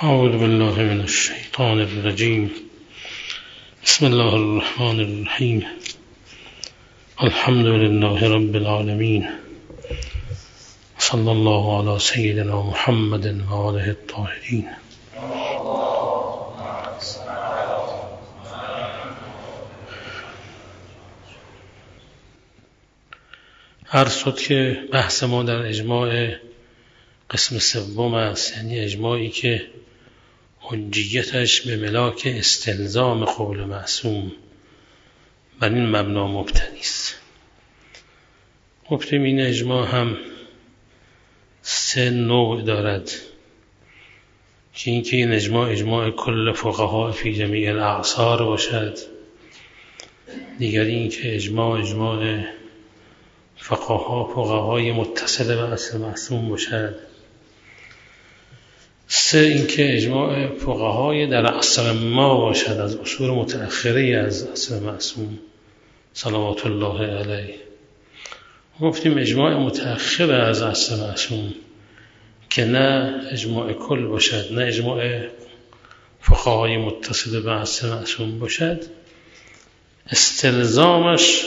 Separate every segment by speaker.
Speaker 1: أعوذ بالله من الشيطان الرجيم. بسم الله الرحمن الرحيم. الحمد لله رب العالمين، صلى الله على سيدنا محمد وآله الطاهرين. عرض شد که بحث ما در اجماع قسم سوم است، یعنی اجماعی که حجیتش به ملاک استلزام قول معصوم بر این مبنا مبتنی است. گفتیم این اجماع هم 3 نوع دارد، که اینکه این اجماع کل فقها فی جمیع الاعصار باشد، دیگری اینکه اجماع فقهای متصل به اصل معصوم باشد، 3 اینکه اجماع فقهای در عصر ما باشد از اصول متأخره از اصل معصوم صلوات الله علیه. گفتیم اجماع متأخر از اصل معصوم که نه اجماع کل باشد نه اجماع فقهای متصل به اصل معصوم باشد، استلزامش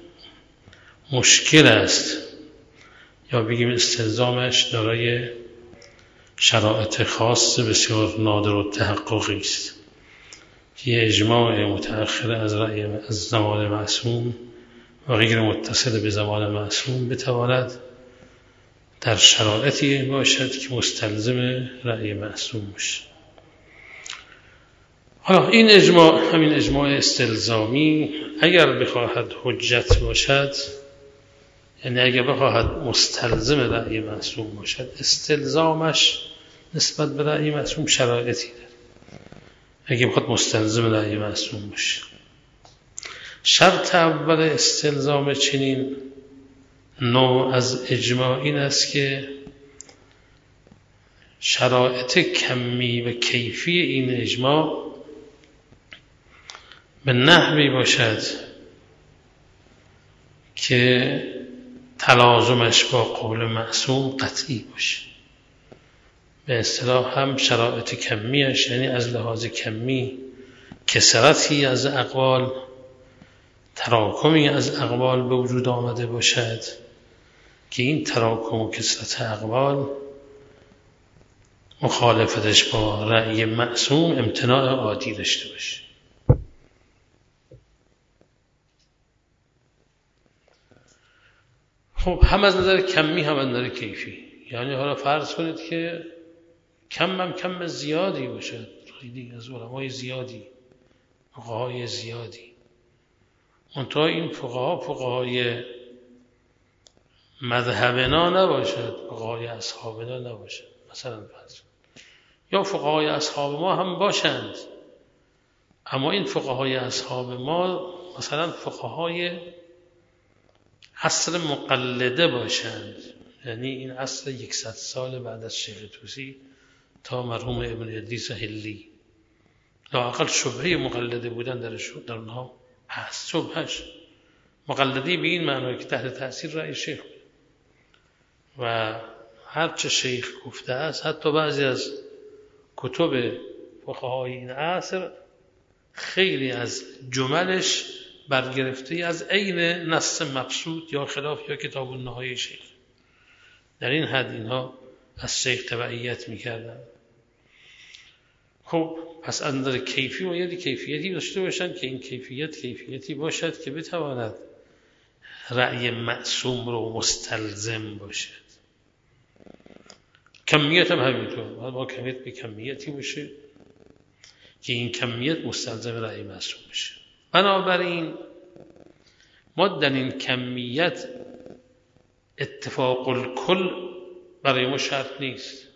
Speaker 1: مشکل است، یا بگیم استلزامش دارای شرایط خاص بسیار نادر و تحققی است که اجماع متأخر از زمان معصوم و غیر متصل به زمان معصوم بتواند در شرایطی باشد که مستلزم رأی معصوم باشد. حالا این اجماع، همین اجماع استلزامی، اگر بخواهد حجت باشد، یعنی اگر بخواهد مستلزم رأی معصوم باشد، استلزامش نسبت به رأی معصوم شرایطی داره. اگر بخواهد مستلزم رأی معصوم باشه، شرط اول استلزام چنین نوع از اجماع این است که شرایط کمی و کیفی این اجماع به نحوی باشد که تلازمش با قول معصوم قطعی باشه. به اصطلاح هم شرایط کمیش، یعنی از لحاظ کمی کثرتی از اقوال، تراکمی از اقوال به وجود آمده باشد که این تراکم و کثرت اقوال مخالفتش با رأی معصوم امتناع عادی داشته باشه. خب هم از نظر کمی هم از نظر کیفی، یعنی حالا فرض کنید که کم زیادی باشد، خیلی از علمای زیادی، فقهای زیادی، منتها این فقهای مذهبنا نباشد، فقهای اصحابنا نباشد. مثلا فرض یا فقهای اصحاب ما هم باشند، اما این فقهای اصحاب ما مثلا فقهای عصر مقلده باشند، یعنی این عصر 100 سال بعد از شیخ طوسی تا مرحوم ابن ادریس حلی، لااقل شبهه مقلده بودن در اونها هست. شبهش مقلدی به این معنی که تحت تأثیر رأی شیخ بود و هرچه شیخ گفته است، حتی بعضی از کتب فقهای این عصر خیلی از جملش برگرفته از عین نص مقصود یا خلاف یا کتاب النهایه شیخ. در این حد اینها از شیخ تبعیت میکردن. خب پس از نظر کیفی و یعنی کیفیتی داشته باشن که این کیفیتی باشد که بتواند رأی معصوم رو مستلزم باشد. کمیت هم همینطور، با کمیت به کمیتی باشه که این کمیت مستلزم رأی معصوم بشه. بنابراین ما در این کمیت اتفاق الکل برای ما شرط نیست.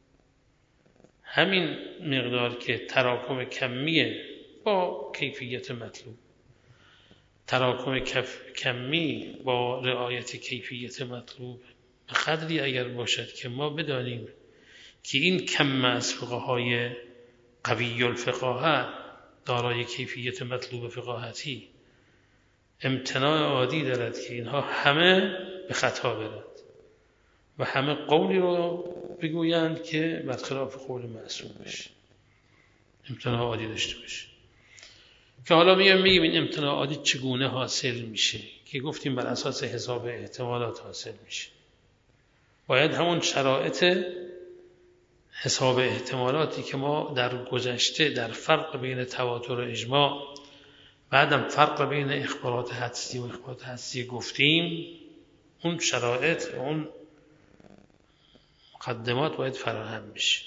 Speaker 1: همین مقدار که تراکم کمیه با کیفیت مطلوب، تراکم کمی با رعایت کیفیت مطلوب به قدری اگر باشد که ما بدانیم که این کم از فقهای قوی الفقاهه دارای کیفیت مطلوب فقاهتی امتناع عادی دارد که اینها همه به خطا برد و همه قولی رو بگویند که برخلاف قول معصوم بشه، امتناع عادی داشته باشه. که حالا میگیم این امتناع عادی چگونه حاصل میشه؟ که گفتیم بر اساس حساب احتمالات حاصل میشه. باید همون شرایط حساب احتمالاتی که ما در گذشته در فرق بین تواتر و اجماع، بعدم فرق بین اخبارات حدسی و اخبارات حدسی گفتیم، اون شرایط و اون مقدمات باید فراهم بشه.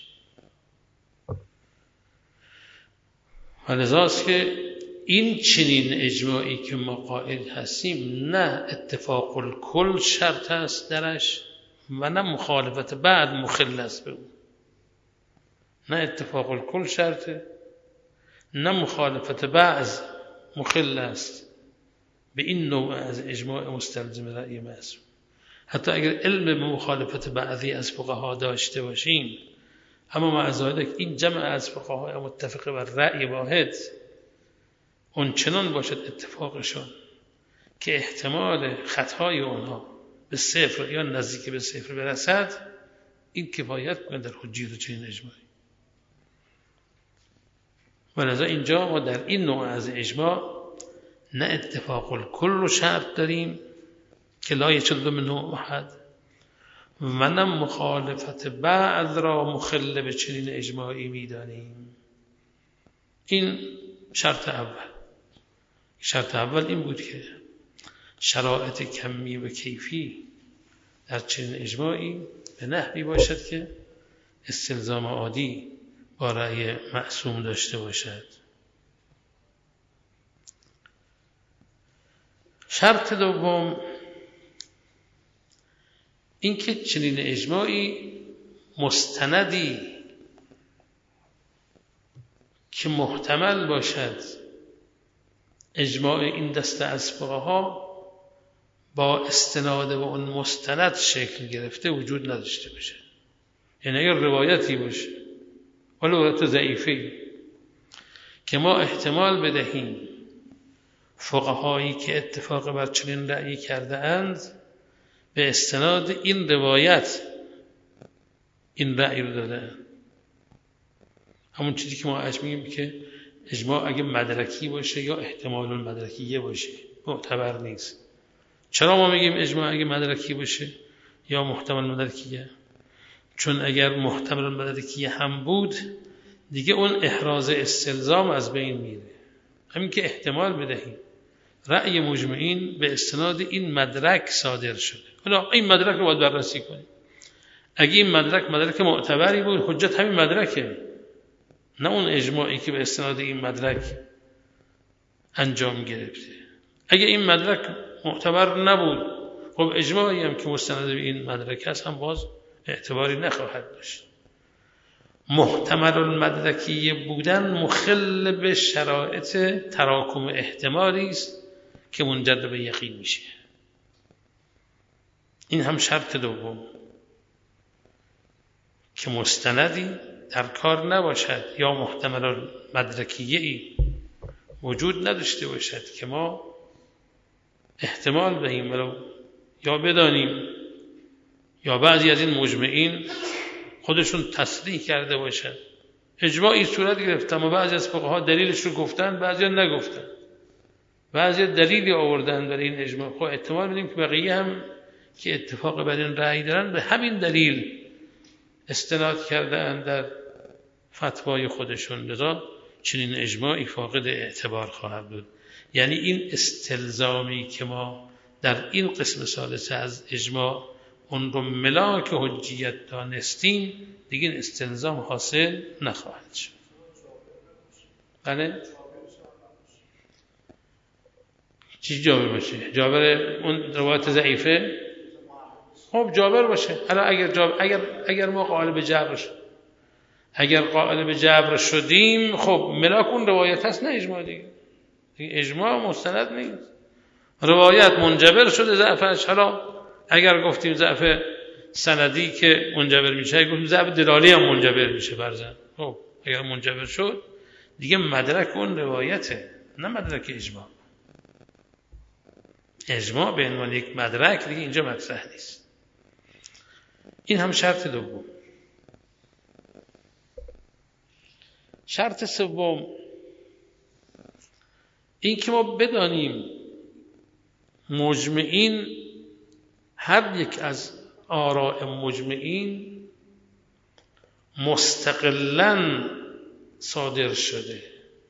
Speaker 1: و لذاست که این چنین اجماعی که ما قائل هستیم نه اتفاق الکل شرط است درش و نه مخالفت بعد مخل است به اون. نه اتفاق الکل شرطه، نه مخالفت بعض مخل است به این نوع از اجماع مستلزم رأی معصوم. حتی اگر علم به مخالفت بعضی از فقها داشته باشیم، اما مع ذلک این جمع از فقها متفق بر رأی واحد اون چنان باشد اتفاقشون که احتمال خطای اونها به صفر یا نزدیک به صفر برسد، این کفایت کنه در حجیت چنین اجماعی. ولذا اینجا ما در این نوع از اجماع نه اتفاق الکل رو شرط داریم که لا یجوز منه احد و نه مخالفت بعض را مخل به چنین اجماعی میدانیم. این شرط اول. شرط اول این بود که شرایط کمی و کیفی در چنین اجماعی به نحوی باشد که استلزام عادی با رأی معصوم داشته باشد. شرط دوم این که چنین اجماعی مستندی که محتمل باشد اجماع این دسته از فقها با استناد و اون مستند شکل گرفته وجود نداشته باشه. یعنی اگر روایتی باشه ولو روایت ضعیفی که ما احتمال بدهیم فقهایی که اتفاق بر چنین رأی کرده اند به استناد این روایت این رأی رو دادن. همون چیزی که ما میگیم که اجماع اگه مدرکی باشه یا احتمال مدرکیه باشه معتبر نیست. چرا ما میگیم اجماع اگه مدرکی باشه یا محتمل مدرکیه؟ چون اگر محتمل مدرکیه هم بود دیگه اون احراز استلزام از بین میره. همین که احتمال بدهیم رأی مجمعین به استناد این مدرک صادر شده، حالا این مدرک رو باید بررسی کنیم. اگه این مدرک معتبری بود حجت همین مدرکه، نه اون اجماعی که به استناد این مدرک انجام گرفته. اگه این مدرک معتبر نبود خب اجماعی هم که مستند به این مدرک هست هم باز اعتباری نخواهد داشت. محتمل المدرکیه بودن مخل به شرایط تراکم احتمالی است که منجر به یقین میشه. این هم شرط دوم که مستندی در کار نباشد یا محتمل مدرکیه‌ای وجود نداشته باشد که ما احتمال بدهیم یا بدانیم یا بعضی از این مجمعین خودشون تصریح کرده باشن. اجماعی صورت گرفت اما بعضی از فقها دلیلش رو گفتن، بعضی ها نگفتن، بعضی دلیلی آوردن برای این اجماع. خب احتمال بدیم که بقیه هم که اتفاق بر این رأی دارن به همین دلیل استناد کردن در فتوای خودشون، لذا چنین اجماعی فاقد اعتبار خواهد بود. یعنی این استلزامی که ما در این قسم ثالثه از اجماع اون رو ملاک حجیت دانستیم دیگه این استلزام حاصل نخواهد شد. بله؟ چی جابر باشه؟ جابر اون روایت ضعیفه؟ خب جابر باشه. حالا اگر ما قائل به جبر شد، اگر قائل به جبر شدیم خب ملاک اون روایت هست نه اجماع دیگه. اجماع مستند نیست. روایت منجبر شده ضعفش. حالا اگر گفتیم ضعف سندی که منجبر میشه، گفتیم ضعف دلالی هم منجبر میشه برزن. خب اگر منجبر شد دیگه مدرک اون روایته نه مدرک اجماع. اجماع به عنوان یک مدرک دیگه اینجا مطرح نیست. این هم شرط دوم. شرط سوم این که ما بدانیم مجمعین، هر یک از آراء مجمعین مستقلاً صادر شده،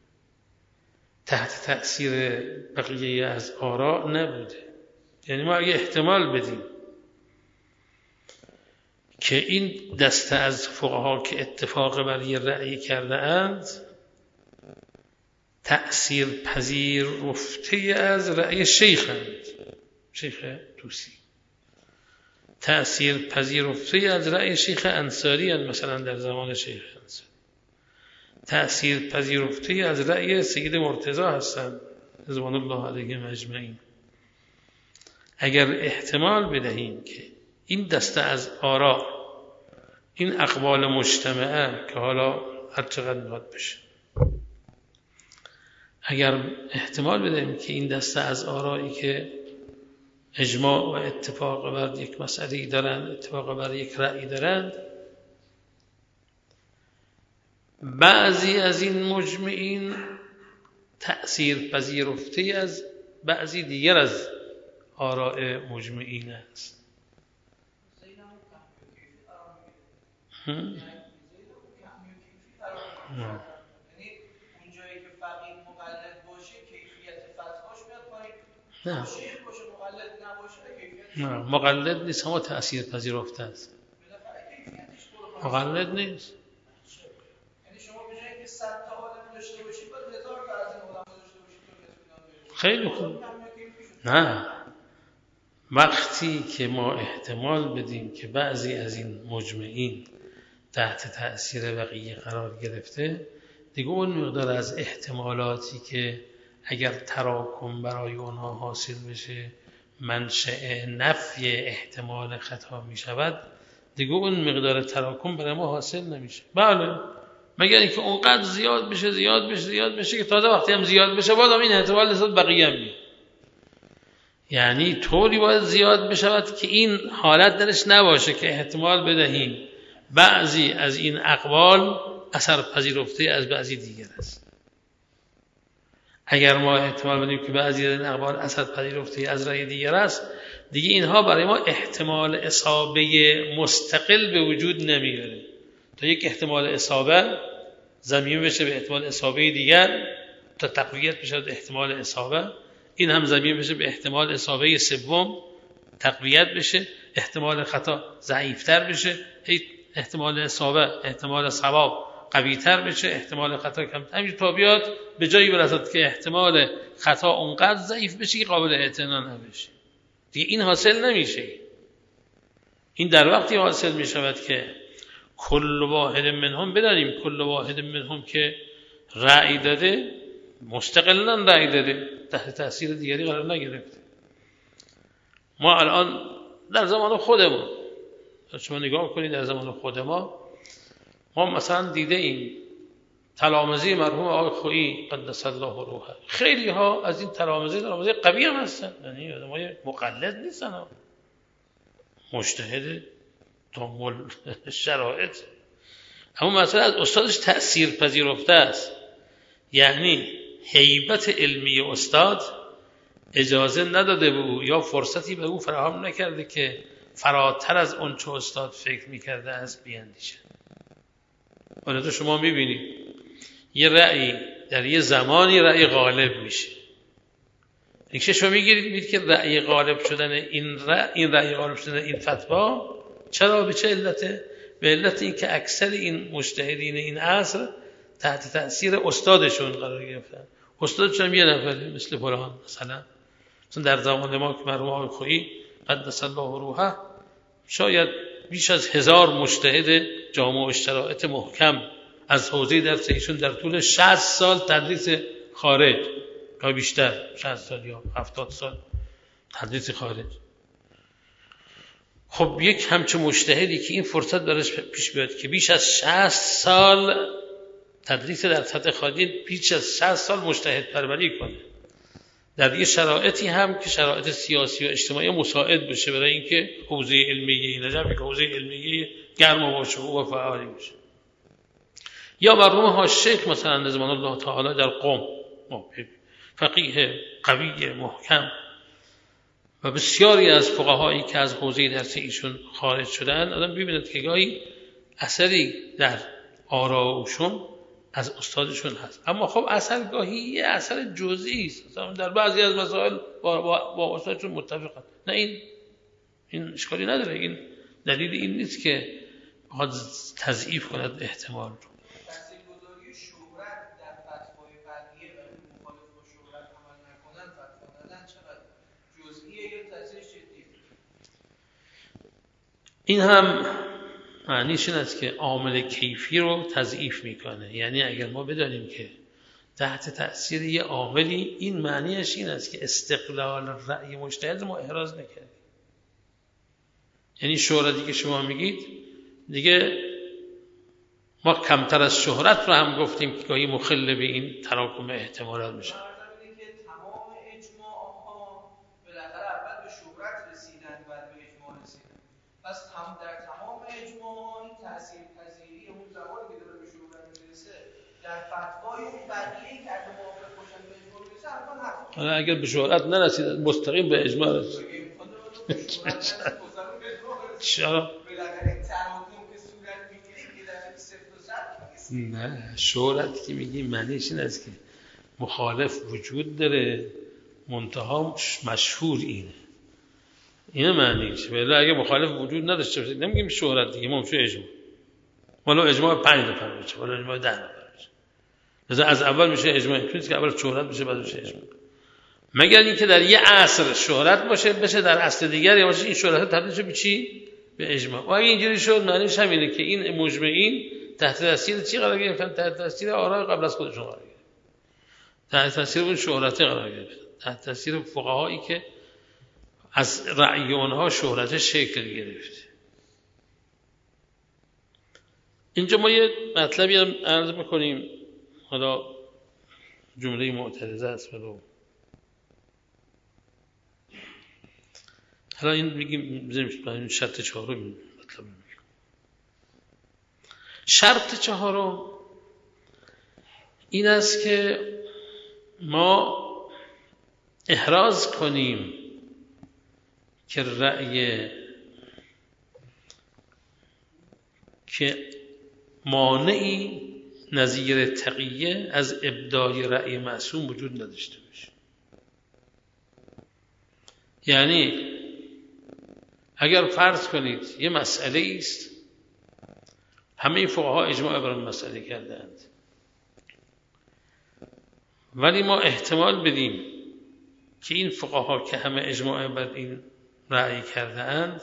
Speaker 1: تحت تأثیر بقیه از آراء نبوده. یعنی ما اگه احتمال بدیم که این دسته از فقها که اتفاق بر یه رأی کرده اند تأثیر پذیرفته از رأی شیخند، شیخ طوسی، تأثیر پذیرفته از رأی شیخ انصاری هست، مثلا در زمان شیخ انصاری تأثیر پذیرفته از رأی سید مرتضی هستند رضوان الله علیهم اجمعین. اگر احتمال بدهیم که این دسته از آراء، این اقوال مجتمعه که حالا هر چقدر میخواد بشه، اگر احتمال بدهیم که این دسته از آرایی که اجماع و اتفاق بر یک مسئله دارند، اتفاق بر یک رأی دارند، بعضی از این مجمعین تأثیر پذیرفته از بعضی دیگر از آراء مجمعین است. نه مقلد نیست، اما تأثیر پذیرفته است. مقلد نیست.
Speaker 2: یعنی شما به جایی که 100 تا عالم داشته باشید باید 1000 تا از این علما داشته باشید.
Speaker 1: خیلی خوب. نه، وقتی که ما احتمال بدیم که بعضی از این مجمعین تحت تأثیر بقیه قرار گرفته، دیگه اون مقدار از احتمالاتی که اگر تراکم برای اونها حاصل بشه منشأ نفی احتمال خطا می شود، دیگه اون مقدار تراکم برای ما حاصل نمیشه. بله، مگر اینکه اونقدر زیاد بشه که تازه وقتی هم زیاد بشه باز هم این احتمال نسبت بقیه هم میاد. یعنی طوری باید زیاد بشود که این حالت درش نباشه که احتمال بدهیم بعضی از این اقوال اثر پذیرفته از بعضی دیگر است. اگر ما احتمال بدیم که بعضی از این اقوال اثر پذیرفته از رأی دیگر است، دیگه اینها برای ما احتمال اصابه مستقل به وجود نمیاره تا یک احتمال اصابه ضمیمه بشه به احتمال اصابه دیگر تا تقویت بشه به احتمال اصابه، این هم ضمیمه بشه به احتمال اصابه سوم تقویت بشه، احتمال خطا ضعیفتر بشه، احتمال اصابه احتمال صواب قوی‌تر بشه، احتمال خطا کمتر، همین تا بیاد به جایی برسد که احتمال خطا اونقدر ضعیف بشه که قابل اعتنا نباشه. دیگه این حاصل نمیشه. این در وقتی حاصل میشود که کل واحد منهم، بدانیم کل واحد منهم که رأی داده مستقلاً رأی داده، تحت تأثیر دیگری قرار نگرفته. ما الان در زمان خودمون شما نگاه کنید، در زمان خود ما مثلا دیده ایم تلامذه مرحوم آقای خویی قدس الله روحه، خیلی ها از این تلامذه قوی هم هستن، یعنی آدمای مقلد نیستن، مجتهد تحمل شرایط، اما مثلا از استادش تأثیر پذیرفته است. یعنی هیبت علمی استاد اجازه نداده به او یا فرصتی به او فراهم نکرده که فراتر از اون چه استاد فکر میکرده است بیاندیشه. ولی تو شما میبینید یه رأی در یه زمانی رأی غالب میشه، اینکه شما میگیرید که رأی غالب شدن این رأی غالب شدن این فتوا چرا، به چه علته؟ به علت اینکه اکثر این مجتهدین این عصر تحت تأثیر استادشون قرار گرفتن. استادش هم یه نفره مثل فلان، مثلا در زمان ما که مرحوم آقای خویی قدس الله روحه شاید بیش از 1000 مجتهد جامع و شرایط محکم از حوزه درس ایشون در طول 60 سال تدریس خارج یا بیشتر، 60 سال یا 70 سال تدریس خارج. خب یک همچه مجتهدی که این فرصت دارش پیش بیاد که بیش از 60 سال تدریس در سطح خارجی، بیش از 60 سال مجتهد پروری کنه، در یه شرایطی هم که شرایط سیاسی و اجتماعی مساعد بشه برای اینکه حوزه علمیه نجف یک حوزه علمیه گرم و باشکوه و فعالی بشه. یا مرحوم حاج مثلا رضوان الله تعالی در قم، فقیه قوی محکم و بسیاری از فقهایی که از حوزه درس ایشون خارج شدن، آدم ببیند که گاهی اثری در آراءشون از استادشون هست، اما خب اثر گاهی یه اثر جزئی است، در بعضی از مسائل با استادشون متفقن. نه این اشکالی نداره، این دلیل این نیست که بخواد تضعیف کند احتمال رو.
Speaker 2: تاثیرگذاری شهرت در فتوای فقیه و مخالف با شهرت عمل نکنن فتوا دادن چقدر جزئیه یا تاثیرش جدیه؟
Speaker 1: این هم معنیش این است که عامل کیفی رو تضعیف میکنه. یعنی اگر ما بدانیم که تحت تأثیر یه عاملی، این معنیش این است که استقلال رأی مجتهد ما احراز نکردیم. یعنی شهرتی که شما میگید دیگه ما کمتر از شهرت رو هم گفتیم که گاهی مخل به این تراکم احتمالات میشه.
Speaker 2: تمام اجماعها بالاخره اول به شهرت رسیدن بعد به اجماع رسیدن. پس در تمام اجماعها این تاثیرپذیری اون زمانی که داره به شهرت میرسه در فتوای اون بقیه که اگه موافق باشن به اجماع میرسه حتما هست.
Speaker 1: حالا اگر به شهرت نرسید مستقیم به اجماع رسید. چرا؟ نه، شهرت که میگیم معنیش این است که مخالف وجود داره، منتها مشهور اینه معنیش. ولی اگه مخالف وجود نداشته باشه نمیگیم شهرت دیگه، ما میشه اجماع. ولی اجماع 5 نفر باشه، ولی اجماع 10 نفر باشه. لذا از اول میشه اجماع، نیست که اول شهرت بشه بعد میشه اجماع. مگر اینکه در یه عصر شهرت بشه در عصر دیگر یا باشه این شهرت تبدیل شه به چی؟ به اجماع. و اگه اینجوری شد معنیش همینه که این مجمعین تحت تاثیر چی قرار گرفتن؟ تحت تاثیر آراء قبل از خودشون قرار گرفتن، تحت تاثیر اون شهرت قرار گرفتن، تحت تاثیر فقهایی که از رأی اونها شهرت شکل گرفته. اینجا ما یه مطلبی هم عرض میکنیم، حالا جمله معترضه است ولو حالا این میگیم بزنیم شرط چهارم مطلب میگیم. شرط چهارم این است که ما احراز کنیم که رأی که مانعی نظیر تقیه از ابدای رأی معصوم وجود نداشته باشه. یعنی اگر فرض کنید یه مسئله است، همه فقها اجماع بر این مسئله کردند، ولی ما احتمال بدیم که این فقها که همه اجماع بر این رأی کرده اند،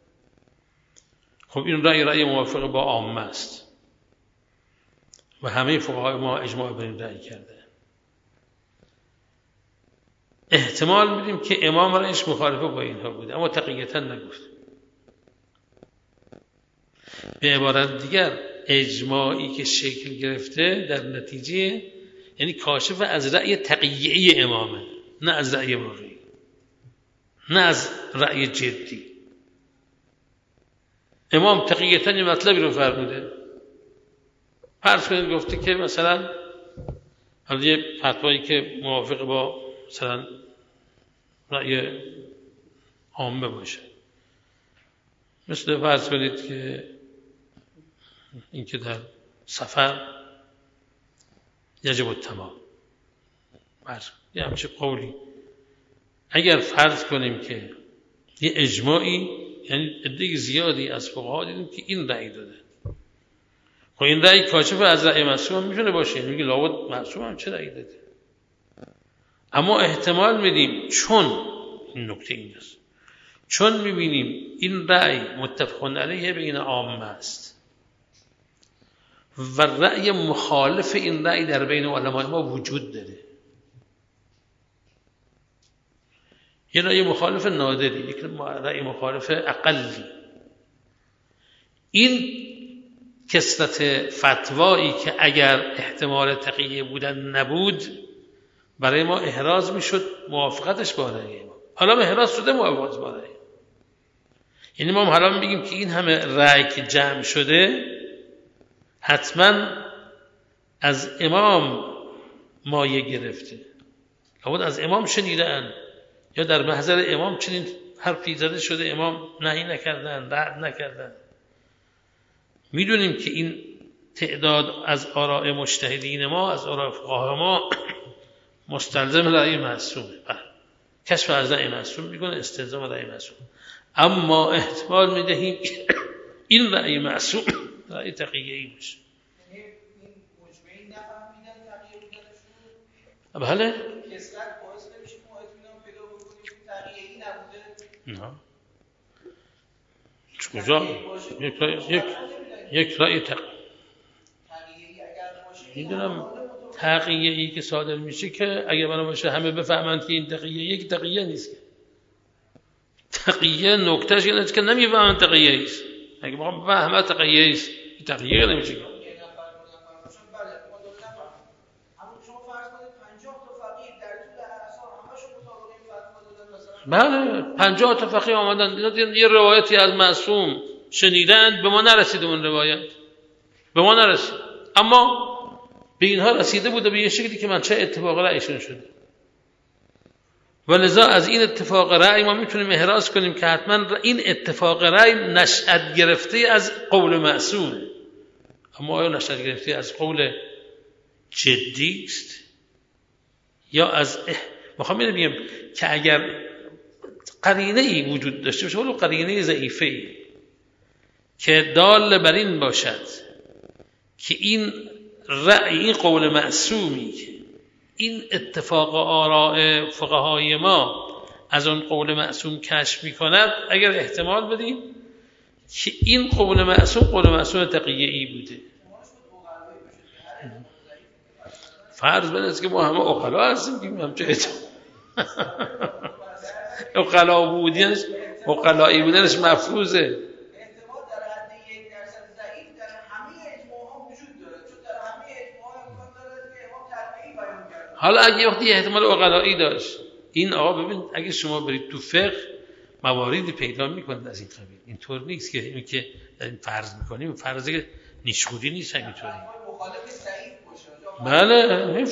Speaker 1: خب این رأی موافق با عامه است و همه فقهای ما اجماع بر این رأی کرده. احتمال میدیم که امام رأیش مخالفه با اینها بوده اما تقیتا نگفت. به عبارت دیگر اجماعی که شکل گرفته در نتیجه یعنی کاشف از رأی تقیعی امامه، نه از رأی واقعی، نه از رأی جدی. امام تقیتا یه مطلبی رو فرموده، فرض کنید گفته که مثلا حالا یه فتوایی که موافق با مثلا رأی عامه باشه، مثل فرض کنید که اینکه در سفر یجب التمام، یه همچه قولی. اگر فرض کنیم که یه اجماعی، یعنی عده زیادی از فقها دیدیم که این رأی داده، خب این رأی کاشف از رأی معصوم میتونه باشه، میگه لابد معصوم هم چه رأی داده. اما احتمال میدیم چون این نکته این است، چون میبینیم این رأی متفق علیه بین عامه است و رأی مخالف این رأی در بین علمای ما وجود داره، یه رأی مخالف نادری، یک رأی مخالف اقلی. این کثرت فتوایی که اگر احتمال تقیه بودن نبود برای ما احراز میشد موافقتش با رأی امام. حالا احراز شده موافقت با رأی، یعنی ما حالا میگیم که این همه رأی که جمع شده حتما از امام مایه گرفته، لابد از امام شنیدن یا در محضر امام چنین حرفی زده شده، امام نهی نکردن، رد نکردن. میدونیم که این تعداد از آراء مجتهدین ما، از آراء فقها ما مستلزم رأی معصومه. کشف از رأی معصوم میکنه، استلزام رأی معصوم. اما احتمال میدهیم که این رأی معصوم رأی تقیه‌ای باشه.
Speaker 2: این مجمعین نفهمیدن تقیه بودنشون؟
Speaker 1: بله.
Speaker 2: کسرت باعث نمیشه ما اطمینان پیدا بکنیم تقیه‌ای نبوده؟
Speaker 1: نه. کجا؟ یک رأی تقیه‌ای اگر باشه میدونم تقیه‌ای که صادر میشه که اگه بنا باشه همه بفهمند که این تقیه یک تقیه نیست. تقیه نکتهش اینه که نمیفهمن تقیه است. اگه ما بفهمن تقیه است، تقیه نمیشه. بله 50 تا فقیه آمدن یه روایتی از معصوم شنیدند، به ما نرسید اون روایت، به ما نرسید، اما به اینها رسیده بوده به یه شکلی که منشأ اتفاق رأیشون شده. و لذا از این اتفاق رأی ما میتونیم احراز کنیم که حتما این اتفاق رأی نشأت گرفته از قول معصومه. اما آیا نشأت گرفته از قول جدی است یا از میخوام بگم که اگر قرینه ای وجود داشته باشه، ولو قرینه ضعیفه ای که دال بر این باشد که این رأی، این قول معصومی که این اتفاق آراء فقهای ما از اون قول معصوم کشف می‌کند، اگر احتمال بدیم که این قول معصوم تقیه‌ای بوده. فرض بنست که ما همه عقلا هستیم که همچه عقلا بودنش، عقلایی بودنش مفروضه. حالا اگه وقتی احتمال عقلایی داشت، این آقا ببین اگه شما برید تو فقه مواردی پیدا میکنید از این قبیل، اینطور نیست که اینو که این فرض میکنیم فرض نیشخودی نیست همینطوری. بله این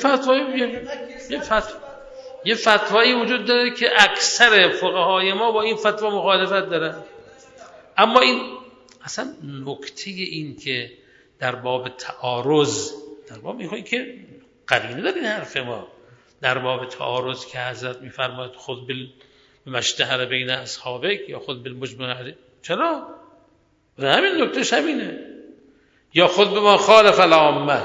Speaker 1: یه فتوایی وجود داره که اکثر فقهای ما با این فتوا مخالفت دارن، اما این اصلا نکته این که در باب تعارض، در باب میخوایی که قرینه دارین حرف ما، در باب تعارض که حضرت میفرماید خود بالمشتهر بین اصحابک یا خود بالمجمع، چرا؟ همین نکتهش همینه، یا خود به ما خالف العامه.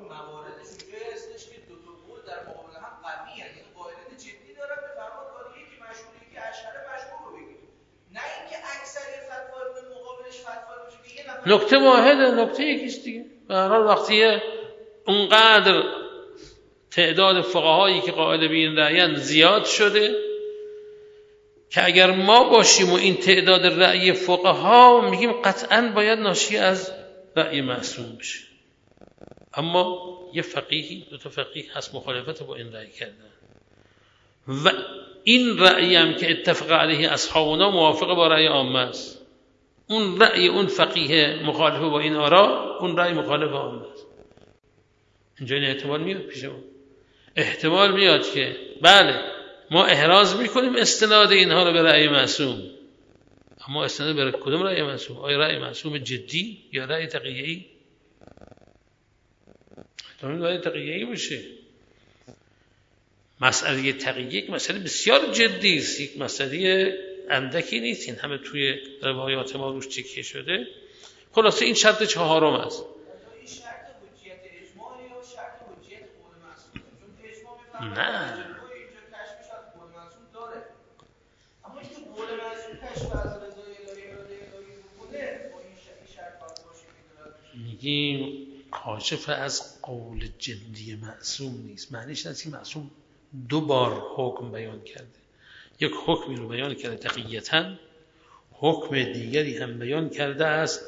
Speaker 1: نکته واحده، نکته یکیست دیگه. به هر حال وقتی اونقدر تعداد فقهایی که قائل به این رأیان زیاد شده که اگر ما باشیم و این تعداد رأی فقها میگیم قطعاً باید ناشی از رأی معصوم بشه، اما یه فقیهی، دو تا فقیه هست مخالفت با این رأی کردن و این رأی هم که اتفق علیه اصحابنا موافق با رأی عامه است. اون رأی اون فقیه مخالف با این آرا، اون رأی مخالف عامه است. اینجا این احتمال میاد پیشمون، احتمال میاد که بله ما احراز میکنیم استناد اینها رو به رأی معصوم، اما استناد به کدوم رأی معصوم؟ آیا رأی معصوم جدی یا رأی تقیه‌ای؟ احتمال رأی تقیه‌ای باشه. مسئله تقیه یک مسئله بسیار جدی است، یک مسئله اندکی نیست، این همه توی روایات ما روش تکیه شده. خلاصه این شرط چهارم است.
Speaker 2: این شرط حجیت اجماعی و شرط حجیت قول معصوم، چون که اجماع میفهمه
Speaker 1: نه
Speaker 2: اینجا کشفش از قول معصوم داره، اما اینکه قول معصوم کشف از رضای الهی اراده الهی بکنه با این شرط باید باشه.
Speaker 1: میگیم کاشف از قول جدی معصوم نیست، معنیش نیست که معصوم دو بار حکم بیان کرده، یک حکمی رو بیان کرده تقییتاً، حکم دیگری هم بیان کرده است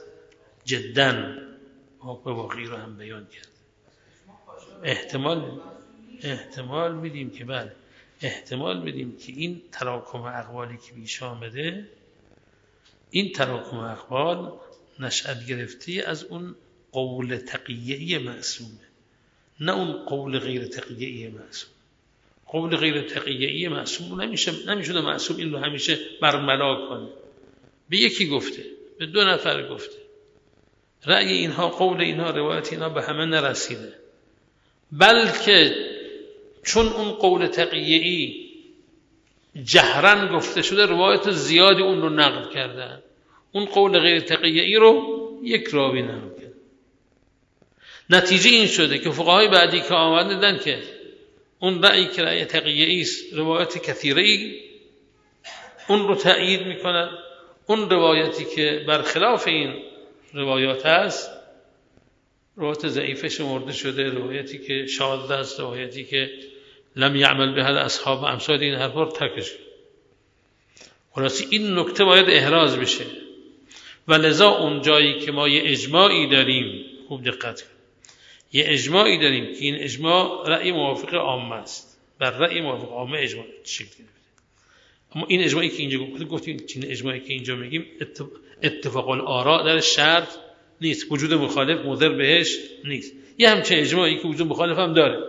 Speaker 1: جداً، حکم واقعی رو هم بیان کرده. احتمال احتمال میدیم که بله، احتمال میدیم که این تراکم اقوالی که پیش آمده، این تراکم اقوال نشأت گرفته از اون قول تقیه‌ای معصومه، نه اون قول غیر تقیه‌ای معصوم. قول غیر تقیه‌ای معصوم نمیشه معصوم این رو همیشه برملا کنه. به یکی گفته، به 2 نفر گفته، رأی اینها، قول اینها، روایت اینها به همه نرسیده، بلکه چون اون قول تقیه‌ای جهرن گفته شده، روایت زیادی اون رو نقل کردن، اون قول غیر تقیه‌ای رو یک راوی نقل کرد. نتیجه این شده که فقهای بعدی که آمدن که اون رأی که رأی تقیه‌ای است، روایت کثیری اون رو تأیید میکنن، اون روایتی که برخلاف این روایات هست، روایت ضعیفه شمرده شده، روایتی که شاذ است، روایتی که لم یعمل به اصحاب، امثال این حرفا رو ترکش. خلاصی این نکته باید احراز بشه و لذا اون جایی که ما یه اجماعی داریم، خوب دقت کنید، یه اجماعی داریم که این اجماع رأی موافق عامه است، بر رأی موافق عامه اجماع شکل گرفته. اما این اجماعی که اینجا گفتیم، این اجماعی که اینجا میگیم اتفاق الآراء در شرط نیست، وجود مخالف مضر بهش نیست. یه همچه اجماعی که وجود مخالف هم داره،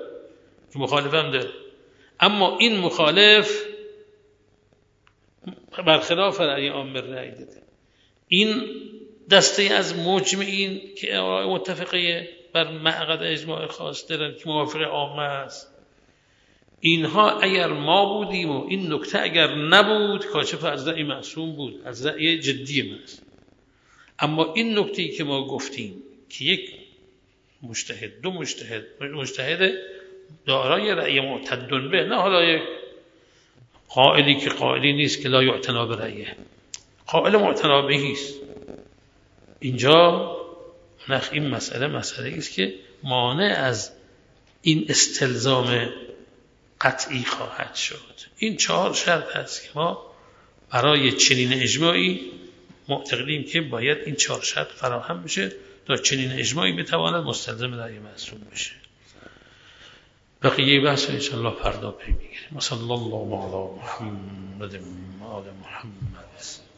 Speaker 1: اما این مخالف برخلاف رأی عامه رأی داده. این دسته از مجمعین که متفقه بر معقد اجماع خاص دارن که موافق عامه است، اینها اگر ما بودیم و این نکته اگر نبود، کاشف از رأی معصوم بود، از رأی جدی ماست. اما این نکته‌ای که ما گفتیم که یک مجتهد، 2 مجتهد دارای رأی معتد به، نه حالا یک قائلی که قائلی نیست که لا یعتنا به رأیه، قائل معتنا بهی است. اینجا این مسئله است که مانع از این استلزام قطعی خواهد شد. این 4 شرط هست که ما برای چنین اجماعی معتقدیم که باید این 4 شرط فراهم بشه تا چنین اجماعی بتواند مستلزم رأی معصوم بشه. بقیه بحث انشاءالله فردا پی میگیریم. صلی الله علی محمد و آل محمد.